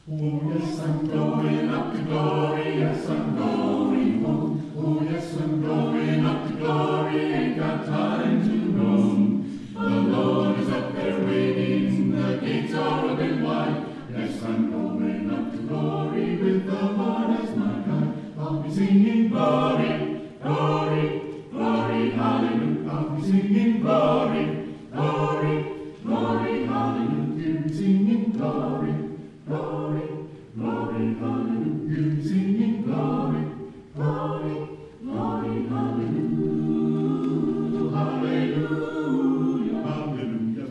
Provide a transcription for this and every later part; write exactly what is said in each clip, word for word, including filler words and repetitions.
Oh yes, I'm going up to glory, yes, I'm going home. Oh yes, I'm going up to glory, ain't got time to roam. The Lord is up there waiting, the gates are open wide. Yes, I'm going up to glory with the Lord as my guide. I'll be singing glory, glory, glory, hallelujah. I'll be singing glory, glory, glory, hallelujah. Singing glory, glory, glory, hallelujah. You're singing glory, glory, glory, hallelujah, hallelujah, hallelujah,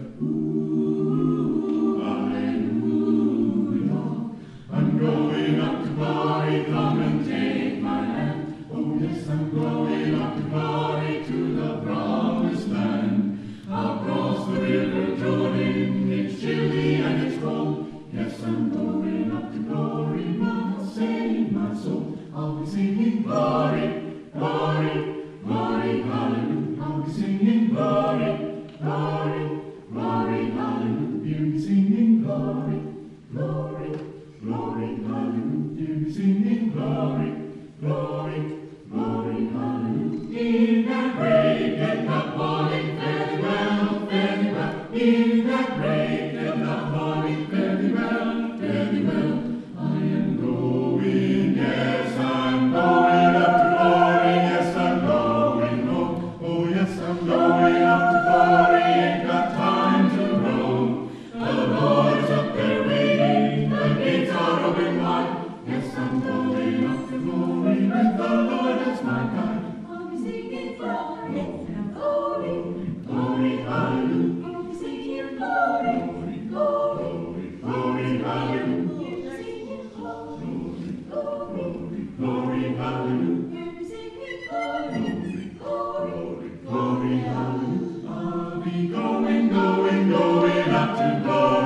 ooh, hallelujah. I'm going up to glory, come and take my hand. Oh yes, I'm going up to glory to the promised land. I'll cross the river Jordan, it's chilly and it's cold. Yes, I'm going up to glory, my save my soul. I'll be singing glory, glory, glory, hallelujah. I'll be singing glory, glory, glory, hallelujah. You'll be singing glory, glory, glory, hallelujah. You'll be singing glory, glory, glory, hallelujah. In that great and the morning, fare thee well, fare thee well. In that great and the morning, fare thee well, fare thee well. I am going, yes, I'm going up to glory, yes, I'm going home. Oh, yes, I'm going up to glory, ain't got time to roam. The Lord is up there waiting, the gates are open wide. Yes, I'm going up to glory with the Lord as my guide. I'll be singing glory, glory, Glory, hallelujah, I'll be singing glory, glory, glory, hallelujah, I'll be singing glory, glory, glory, hallelujah. I'll be singing glory, glory, Glory, hallelujah. I'll be going, going, going up to glory.